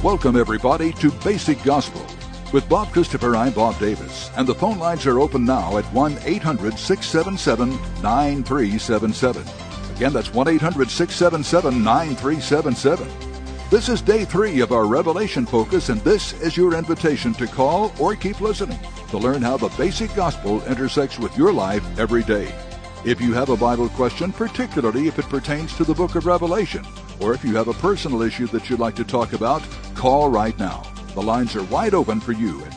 Welcome, everybody, to Basic Gospel. With Bob Christopher, I'm Bob Davis, and the phone lines are open now at 1-800-677-9377. Again, that's 1-800-677-9377. This is day 3 of our Revelation focus, and this is your invitation to call or keep listening to learn how the basic gospel intersects with your life every day. If you have a Bible question, particularly if it pertains to the book of Revelation, or if you have a personal issue that you'd like to talk about, call right now. The lines are wide open for you at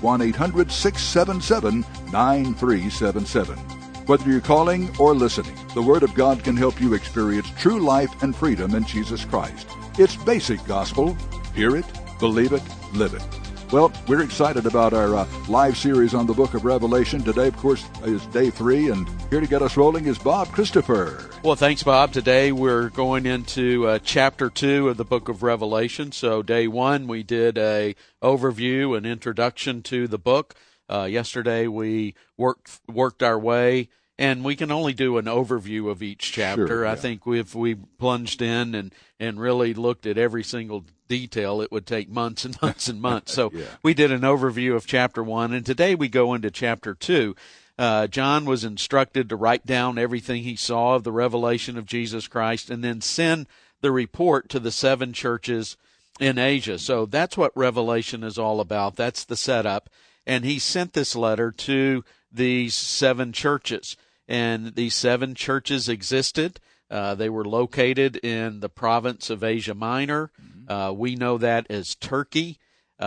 1-800-677-9377. Whether you're calling or listening, the Word of God can help you experience true life and freedom in Jesus Christ. It's basic gospel. Hear it, believe it, live it. Well, we're excited about our live series on the book of Revelation. Today, of course, is day 3, and here to get us rolling is Bob Christopher. Well, thanks, Bob. Today we're going into chapter 2 of the book of Revelation. So day 1, we did a overview, an introduction to the book. Yesterday we worked our way, and we can only do an overview of each chapter. Sure, yeah. I think if we plunged in and really looked at every single detail, it would take months and months and months. So Yeah. we did an overview of chapter 1, and today we go into chapter 2. John was instructed to write down everything he saw of the revelation of Jesus Christ and then send the report to the 7 churches in Asia. So that's what Revelation is all about. That's the setup. And he sent this letter to these 7 churches. And these 7 churches existed. They were located in the province of Asia Minor. We know that as Turkey.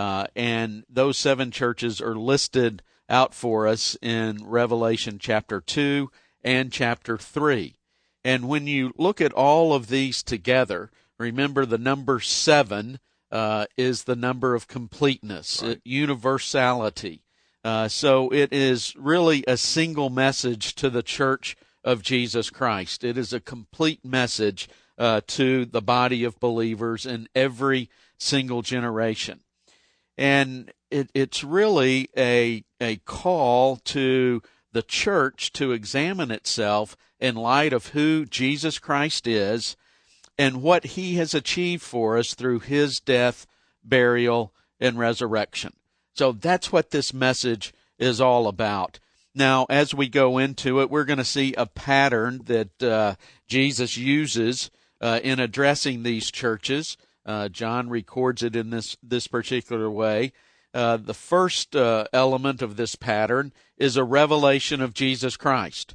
And those 7 churches are listed out for us in Revelation chapter 2 and chapter 3. And when you look at all of these together, remember the number 7 is the number of completeness, Right. Universality. So it is really a single message to the church of Jesus Christ. It is a complete message to the body of believers in every single generation. And it's really a call to the church to examine itself in light of who Jesus Christ is and what he has achieved for us through his death, burial, and resurrection. So that's what this message is all about. Now, as we go into it, we're going to see a pattern that Jesus uses in addressing these churches. John records it in this particular way. The first element of this pattern is a revelation of Jesus Christ.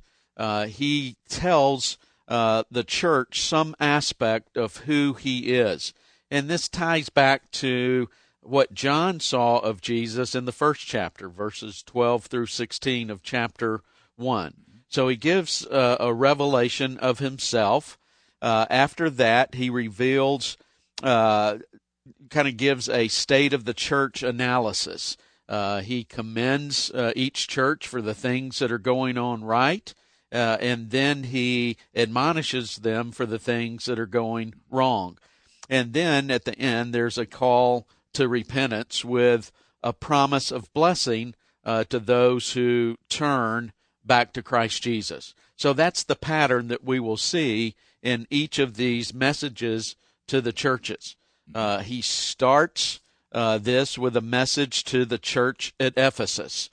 He tells the church some aspect of who he is. And this ties back to what John saw of Jesus in the first chapter, verses 12 through 16 of chapter 1. So he gives a revelation of himself. After that, he reveals, kind of gives a state of the church analysis. He commends each church for the things that are going on right, and then he admonishes them for the things that are going wrong. And then at the end, there's a call to repentance with a promise of blessing to those who turn back to Christ Jesus. So that's the pattern that we will see in each of these messages to the churches. He starts this with a message to the church at Ephesus.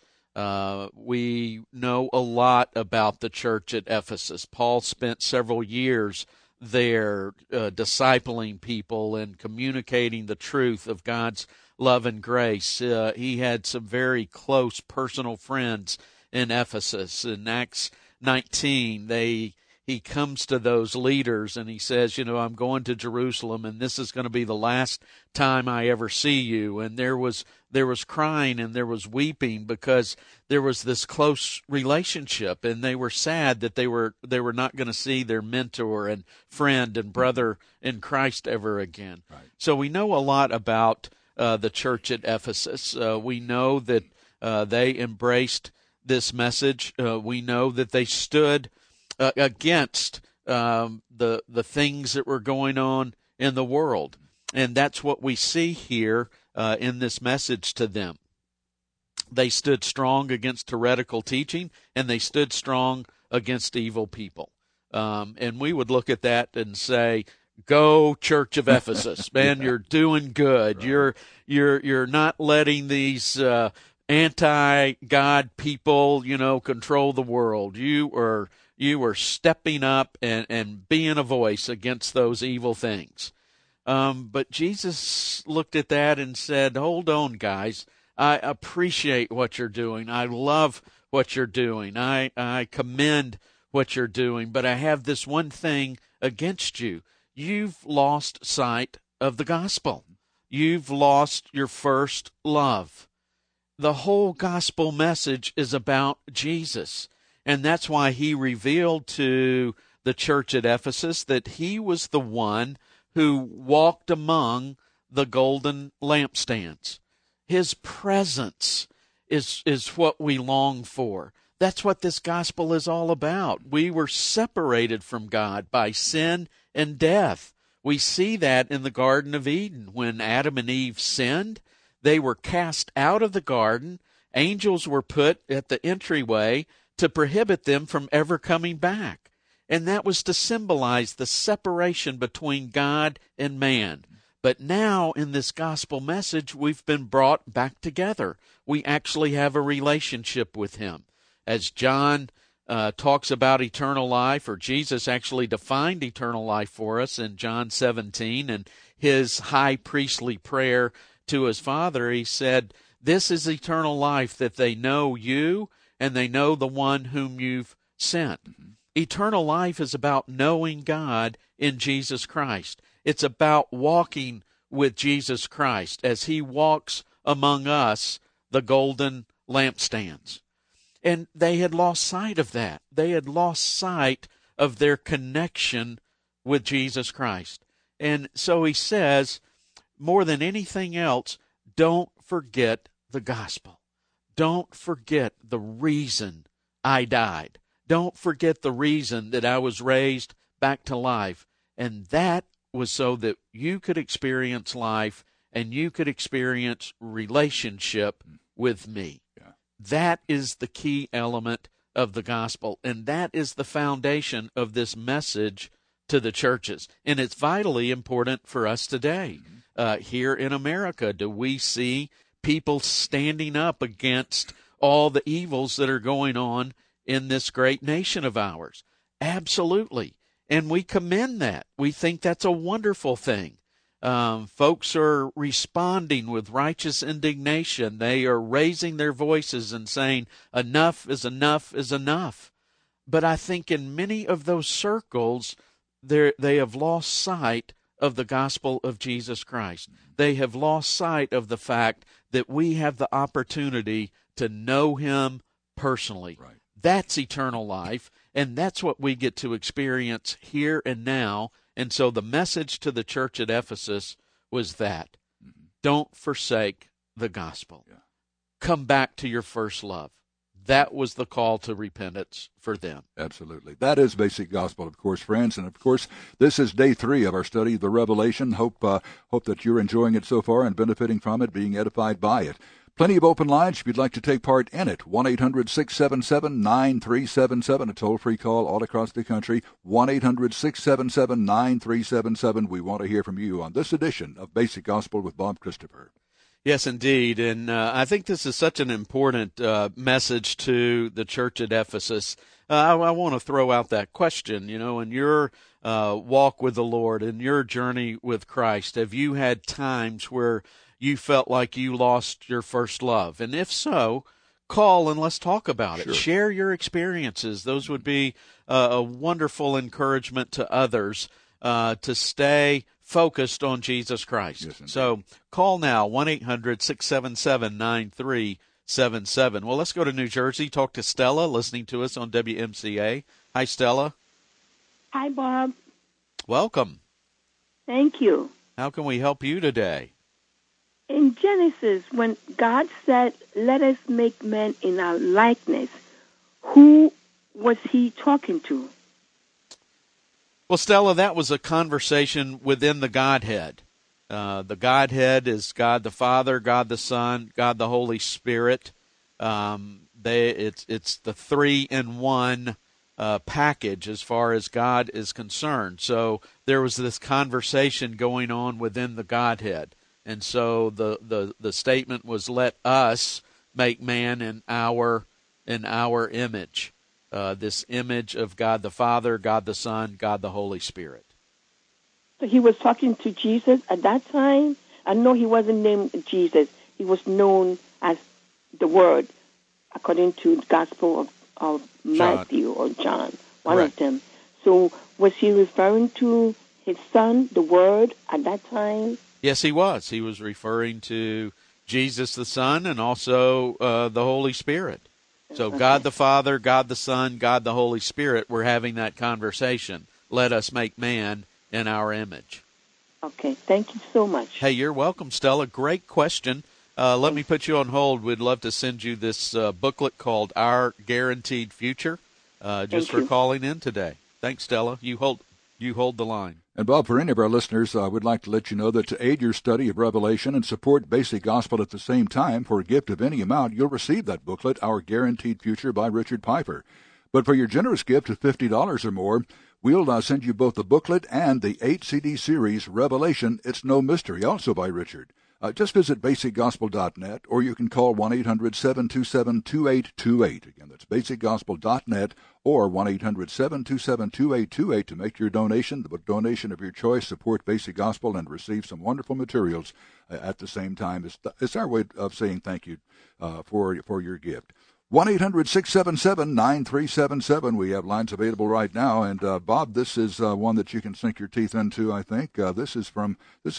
We know a lot about the church at Ephesus. Paul spent several years there discipling people and communicating the truth of God's love and grace. He had some very close personal friends in Ephesus. In Acts 19, he comes to those leaders and he says, I'm going to Jerusalem and this is going to be the last time I ever see you. And there was crying and there was weeping because there was this close relationship, and they were sad that they were not going to see their mentor and friend and brother in Christ ever again. Right. So we know a lot about the church at Ephesus. We know that they embraced this message. We know that they stood against the things that were going on in the world. And that's what we see here in this message to them. They stood strong against heretical teaching, and they stood strong against evil people. And we would look at that and say, Go, Church of Ephesus. Man, you're doing good. Right. You're not letting these anti-God people, control the world. You are stepping up and being a voice against those evil things. But Jesus looked at that and said, hold on, guys. I appreciate what you're doing. I love what you're doing. I commend what you're doing. But I have this one thing against you. You've lost sight of the gospel. You've lost your first love. The whole gospel message is about Jesus. And that's why he revealed to the church at Ephesus that he was the one who walked among the golden lampstands. His presence is what we long for. That's what this gospel is all about. We were separated from God by sin and death. We see that in the Garden of Eden. When Adam and Eve sinned, they were cast out of the garden. Angels were put at the entryway to prohibit them from ever coming back. And that was to symbolize the separation between God and man. But now in this gospel message, we've been brought back together. We actually have a relationship with him. As John talks about eternal life, or Jesus actually defined eternal life for us in John 17, and his high priestly prayer to his Father, he said, this is eternal life, that they know you and they know the one whom you've sent. Mm-hmm. Eternal life is about knowing God in Jesus Christ. It's about walking with Jesus Christ as he walks among us, the golden lampstands. And they had lost sight of that. They had lost sight of their connection with Jesus Christ. And so he says, more than anything else, don't forget the gospel. Don't forget the reason I died. Don't forget the reason that I was raised back to life. And that was so that you could experience life and you could experience relationship with me. Yeah. That is the key element of the gospel, and that is the foundation of this message to the churches. And it's vitally important for us today. Here in America, do we see people standing up against all the evils that are going on in this great nation of ours? Absolutely. And we commend that. We think that's a wonderful thing. Folks are responding with righteous indignation. They are raising their voices and saying, enough is enough is enough. But I think in many of those circles, they have lost sight of the gospel of Jesus Christ. They have lost sight of the fact that we have the opportunity to know him personally. Right. That's eternal life, and that's what we get to experience here and now. And so the message to the church at Ephesus was that. Mm-hmm. Don't forsake the gospel. Yeah. Come back to your first love. That was the call to repentance for them. Absolutely. That is basic gospel, of course, friends. And, of course, this is day 3 of our study of the Revelation. Hope that you're enjoying it so far and benefiting from it, being edified by it. Plenty of open lines if you'd like to take part in it. 1-800-677-9377, a toll-free call all across the country. 1-800-677-9377. We want to hear from you on this edition of Basic Gospel with Bob Christopher. Yes, indeed. And I think this is such an important message to the church at Ephesus. I want to throw out that question, in your walk with the Lord, in your journey with Christ, have you had times where you felt like you lost your first love? And if so, call and let's talk about it. Sure. Share your experiences. Those would be a wonderful encouragement to others to stay focused on Jesus Christ. Yes, so call now, 1-800-677-9377. Well, let's go to New Jersey, talk to Stella, listening to us on WMCA. Hi, Stella. Hi, Bob. Welcome. Thank you. How can we help you today? In Genesis, when God said, let us make man in our likeness, who was he talking to? Well, Stella, that was a conversation within the Godhead. The Godhead is God the Father, God the Son, God the Holy Spirit. It's the 3-in-1 package as far as God is concerned. So there was this conversation going on within the Godhead. And so the statement was, let us make man in our image. This image of God the Father, God the Son, God the Holy Spirit. So he was talking to Jesus at that time? I know he wasn't named Jesus. He was known as the Word, according to the Gospel of Matthew or John, one Correct. of them. So was he referring to his Son, the Word, at that time? Yes, he was. He was referring to Jesus the Son and also the Holy Spirit. So Okay. God the Father, God the Son, God the Holy Spirit were having that conversation. Let us make man in our image. Okay, thank you so much. Hey, you're welcome, Stella. Great question. Let me put you on hold. We'd love to send you this booklet called Our Guaranteed Future, just Thank for you. calling in today. Thanks, Stella. You hold the line. And Bob, for any of our listeners, I would like to let you know that to aid your study of Revelation and support Basic Gospel at the same time, for a gift of any amount, you'll receive that booklet, Our Guaranteed Future by Richard Piper. But for your generous gift of $50 or more, we'll send you both the booklet and the 8-CD series, Revelation, It's No Mystery, also by Richard. Just visit basicgospel.net, or you can call 1-800-727-2828. Again, that's basicgospel.net or 1-800-727-2828 to make your donation. The donation of your choice, support Basic Gospel, and receive some wonderful materials at the same time. It's our way of saying thank you for your gift. 1-800-677-9377. We have lines available right now. And, Bob, this is one that you can sink your teeth into, I think. This is from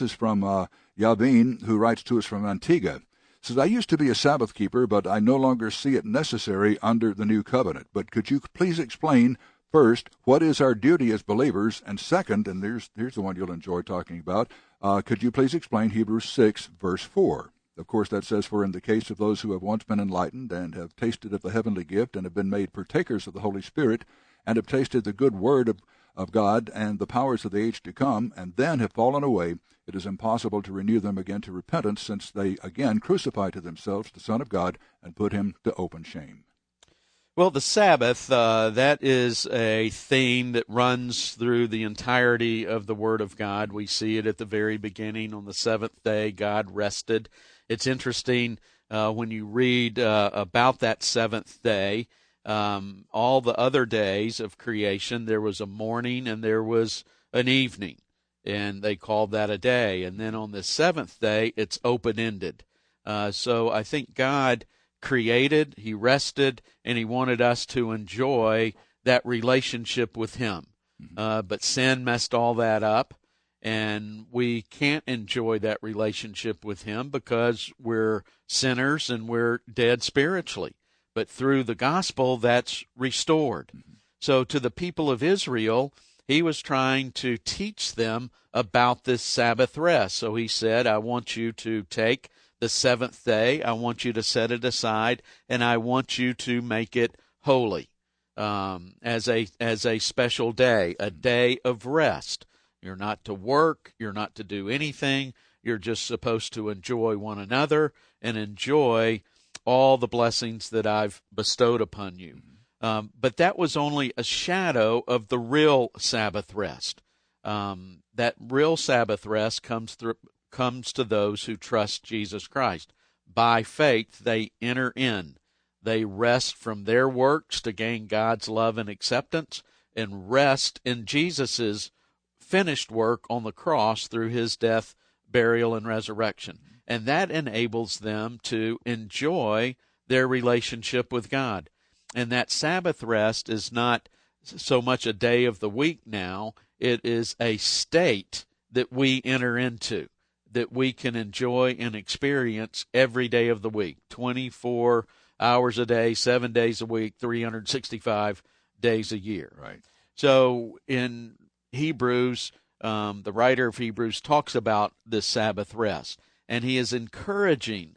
Yavin, who writes to us from Antigua. Says, I used to be a Sabbath keeper, but I no longer see it necessary under the new covenant. But could you please explain, first, what is our duty as believers? And second, and here's the one you'll enjoy talking about, could you please explain Hebrews 6, verse 4? Of course, that says, for in the case of those who have once been enlightened and have tasted of the heavenly gift and have been made partakers of the Holy Spirit and have tasted the good word of God and the powers of the age to come, and then have fallen away, it is impossible to renew them again to repentance, since they again crucify to themselves the Son of God and put him to open shame. Well, the Sabbath, that is a theme that runs through the entirety of the Word of God. We see it at the very beginning. On the seventh day, God rested. It's interesting when you read about that seventh day, all the other days of creation, there was a morning and there was an evening, and they called that a day. And then on the seventh day, it's open-ended. So I think God created, he rested, and he wanted us to enjoy that relationship with him. But sin messed all that up, and we can't enjoy that relationship with him because we're sinners and we're dead spiritually. But through the gospel, that's restored. So to the people of Israel, he was trying to teach them about this Sabbath rest. So he said, I want you to take the seventh day, I want you to set it aside, and I want you to make it holy as a special day, a day of rest. You're not to work, you're not to do anything, you're just supposed to enjoy one another and enjoy all the blessings that I've bestowed upon you. But that was only a shadow of the real Sabbath rest. That real Sabbath rest comes to those who trust Jesus Christ. By faith, they enter in. They rest from their works to gain God's love and acceptance, and rest in Jesus's finished work on the cross through his death, burial, and resurrection. And that enables them to enjoy their relationship with God. And that Sabbath rest is not so much a day of the week now. It is a state that we enter into, that we can enjoy and experience every day of the week, 24 hours a day, 7 days a week, 365 days a year. Right. So in Hebrews, the writer of Hebrews talks about this Sabbath rest, and he is encouraging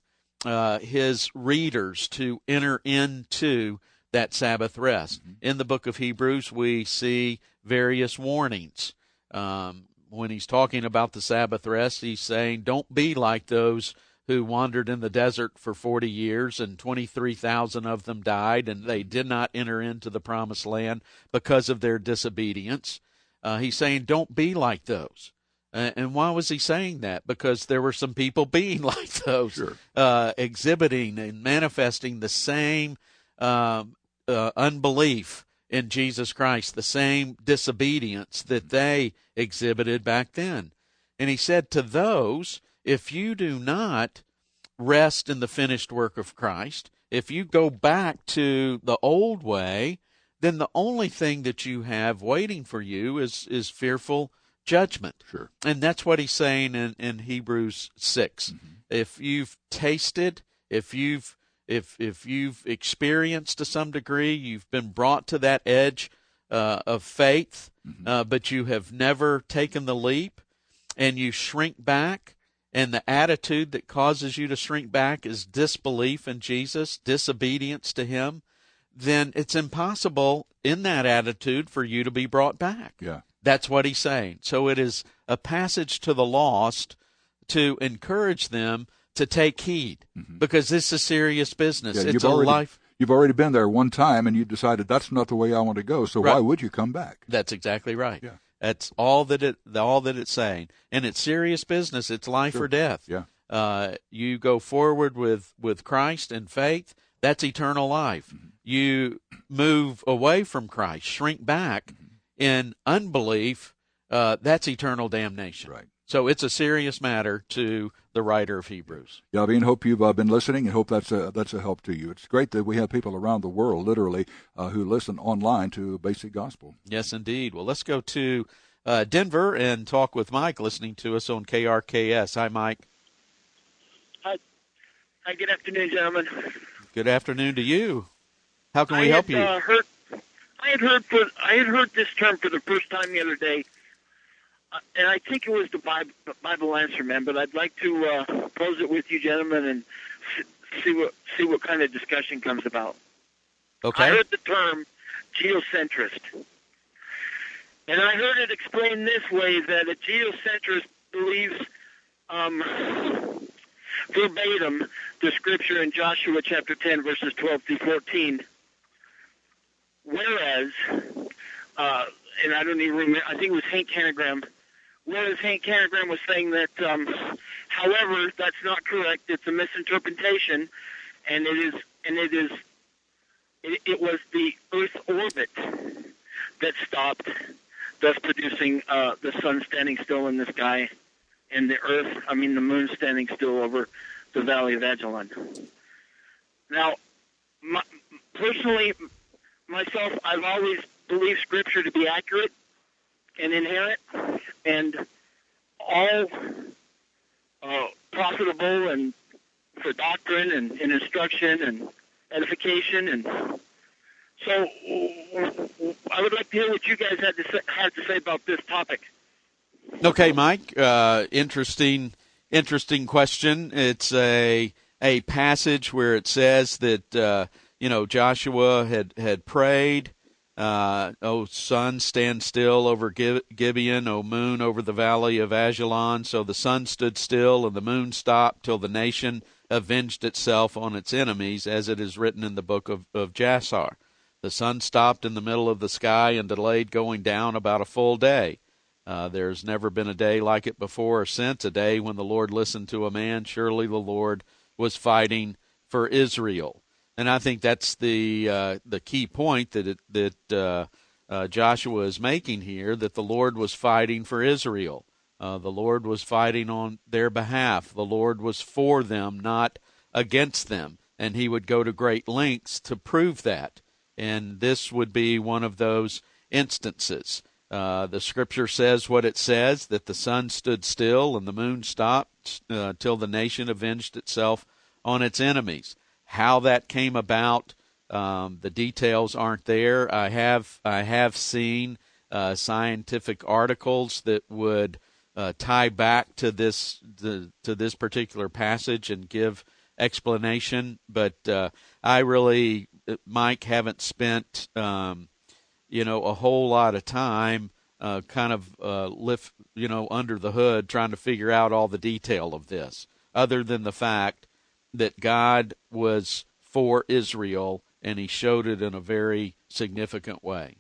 his readers to enter into that Sabbath rest. In the book of Hebrews, we see various warnings. When he's talking about the Sabbath rest, he's saying, don't be like those who wandered in the desert for 40 years, and 23,000 of them died, and they did not enter into the promised land because of their disobedience. He's saying, don't be like those. And why was he saying that? Because there were some people being like those, Sure. Exhibiting and manifesting the same unbelief in Jesus Christ, the same disobedience that they exhibited back then. And he said to those, if you do not rest in the finished work of Christ, if you go back to the old way, then the only thing that you have waiting for you is fearful judgment. Sure. And that's what he's saying in Hebrews 6. Mm-hmm. If you've tasted, if you've experienced to some degree, you've been brought to that edge of faith, but you have never taken the leap, and you shrink back, and the attitude that causes you to shrink back is disbelief in Jesus, disobedience to him, then it's impossible in that attitude for you to be brought back. Yeah. That's what he's saying. So it is a passage to the lost to encourage them to take heed, because this is serious business. Yeah, it's a life. You've already been there one time, and you decided that's not the way I want to go. So why would you come back? That's exactly right. Yeah. That's all that it's saying, and it's serious business. It's life or death. Yeah. You go forward with Christ in faith. That's eternal life. You move away from Christ, shrink back in unbelief. That's eternal damnation. Right. So it's a serious matter to the writer of Hebrews. Yavin, hope you've been listening, and hope that's a help to you. It's great that we have people around the world, literally, who listen online to Basic Gospel. Yes, indeed. Well, let's go to Denver and talk with Mike, listening to us on KRKS. Hi, Mike. Hi. Good afternoon, gentlemen. Good afternoon to you. How can we help you? I had heard this term for the first time the other day. And I think it was the Bible Answer Man, but I'd like to pose it with you, gentlemen, and see what kind of discussion comes about. Okay. I heard the term geocentrist, and I heard it explained this way: that a geocentrist believes verbatim the scripture in Joshua chapter 10, verses 12 through 14, whereas, and I don't even remember, I think it was Hank Hanegram. Whereas Hank Hanegram was saying that, however, that's not correct. It's a misinterpretation, and it was the Earth orbit that stopped, thus producing the sun standing still in the sky, and the moon standing still over the Valley of Ajalon. Now, personally, myself, I've always believed Scripture to be accurate and inerrant, and all profitable and for doctrine and instruction and edification. And so I would like to hear what you guys had to say about this topic. Okay, Mike. Interesting question. It's a passage where it says that Joshua had prayed. O sun, stand still over Gibeon, O moon, over the valley of Ajalon. So the sun stood still and the moon stopped till the nation avenged itself on its enemies, as it is written in the book of Jasar. The sun stopped in the middle of the sky and delayed going down about a full day. There's never been a day like it before or since, a day when the Lord listened to a man. Surely the Lord was fighting for Israel. And I think that's the key point that Joshua is making here, that the Lord was fighting for Israel. The Lord was fighting on their behalf. The Lord was for them, not against them. And he would go to great lengths to prove that. And this would be one of those instances. The Scripture says what it says, that the sun stood still and the moon stopped till the nation avenged itself on its enemies. How that came about, the details aren't there. I have seen scientific articles that would tie back to this particular passage and give explanation, but I really, Mike, haven't spent a whole lot of time under the hood trying to figure out all the detail of this. other than the fact that God was for Israel, and he showed it in a very significant way.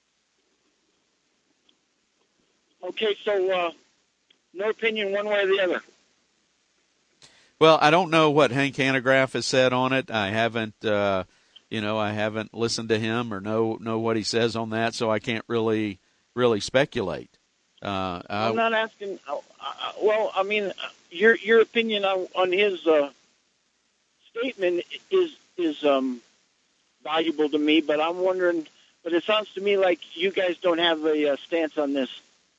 Okay, so no opinion one way or the other. Well, I don't know what Hank Hanegraaff has said on it. I haven't, I haven't listened to him or know what he says on that, so I can't really speculate. I'm not asking. Well, I mean, your opinion on his statement is valuable to me, but I'm wondering. But it sounds to me like you guys don't have a stance on this.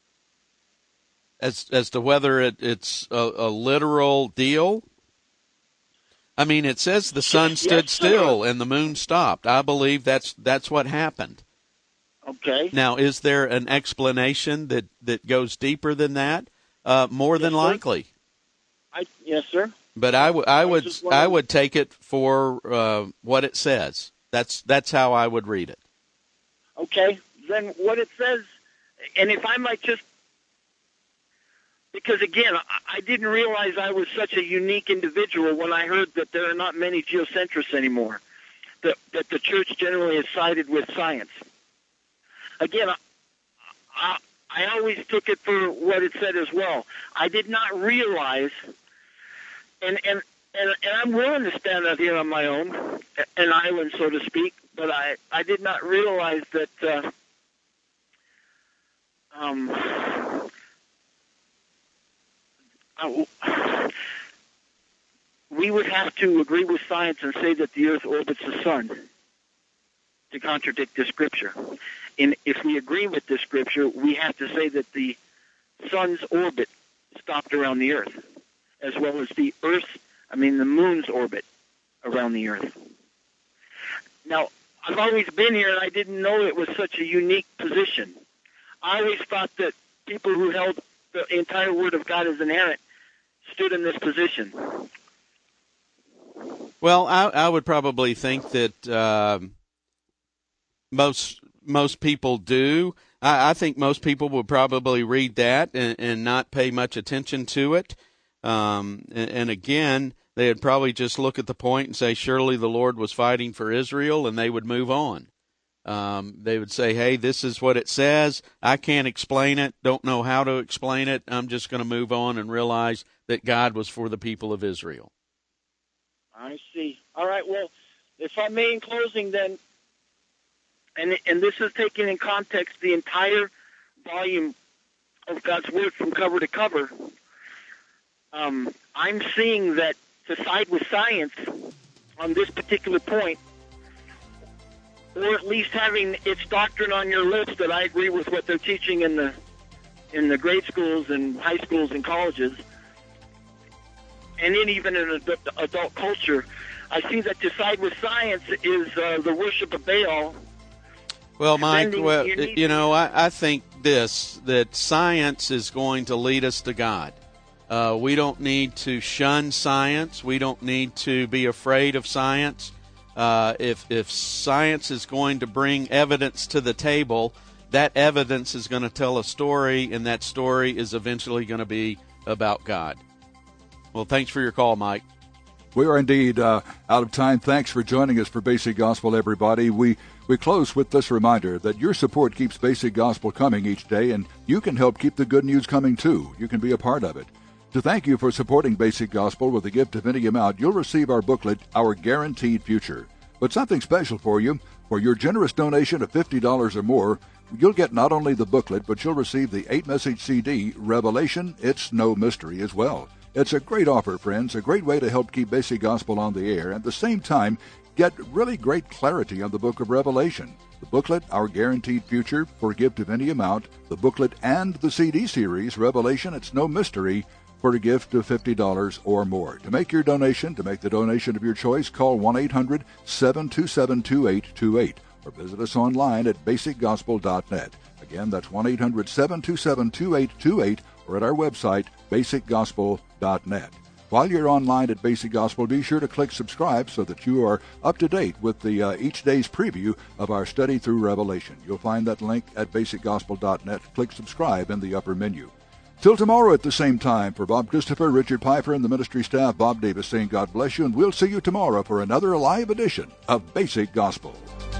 As to whether it's a literal deal. I mean, it says the sun stood still and the moon stopped. I believe that's what happened. Okay. Now, is there an explanation that goes deeper than that? More than likely. Yes, sir. But I would take it for what it says. That's how I would read it. Okay. Then what it says, and if I might just, because again, I didn't realize I was such a unique individual when I heard that there are not many geocentrists anymore, that the church generally has sided with science. Again, I always took it for what it said as well. I did not realize, and I'm willing to stand out here on my own, an island, so to speak, but I did not realize that we would have to agree with science and say that the Earth orbits the sun to contradict this scripture. And if we agree with this scripture, we have to say that the sun's orbit stopped around the Earth, as well as the moon's orbit around the Earth. Now, I've always been here, and I didn't know it was such a unique position. I always thought that people who held the entire Word of God as inerrant stood in this position. Well, I would probably think that most people do. I think most people would probably read that and not pay much attention to it. And again, they would probably just look at the point and say, surely the Lord was fighting for Israel, and they would move on. They would say, hey, this is what it says. I can't explain it, don't know how to explain it. I'm just going to move on and realize that God was for the people of Israel. I see. All right, well, if I may, in closing then, and this is taking in context the entire volume of God's Word from cover to cover, I'm seeing that to side with science on this particular point, or at least having its doctrine on your lips that I agree with what they're teaching in the grade schools and high schools and colleges, and even in adult culture, I see that to side with science is the worship of Baal. Well, Mike, I think that science is going to lead us to God. We don't need to shun science. We don't need to be afraid of science. If science is going to bring evidence to the table, that evidence is going to tell a story, and that story is eventually going to be about God. Well, thanks for your call, Mike. We are indeed out of time. Thanks for joining us for Basic Gospel, everybody. We close with this reminder that your support keeps Basic Gospel coming each day, and you can help keep the good news coming, too. You can be a part of it. To thank you for supporting Basic Gospel with a gift of any amount, you'll receive our booklet, Our Guaranteed Future. But something special for you. For your generous donation of $50 or more, you'll get not only the booklet, but you'll receive the 8-message CD, Revelation, It's No Mystery, as well. It's a great offer, friends, a great way to help keep Basic Gospel on the air, and at the same time, get really great clarity on the book of Revelation. The booklet, Our Guaranteed Future, for a gift of any amount, the booklet and the CD series, Revelation, It's No Mystery, for a gift of $50 or more. To make your donation, to make the donation of your choice, call 1-800-727-2828 or visit us online at basicgospel.net. Again, that's 1-800-727-2828 or at our website, basicgospel.net. While you're online at Basic Gospel, be sure to click subscribe so that you are up to date with the each day's preview of our study through Revelation. You'll find that link at basicgospel.net. Click subscribe in the upper menu. Till tomorrow at the same time, for Bob Christopher, Richard Pfeiffer, and the ministry staff, Bob Davis saying God bless you, and we'll see you tomorrow for another live edition of Basic Gospel.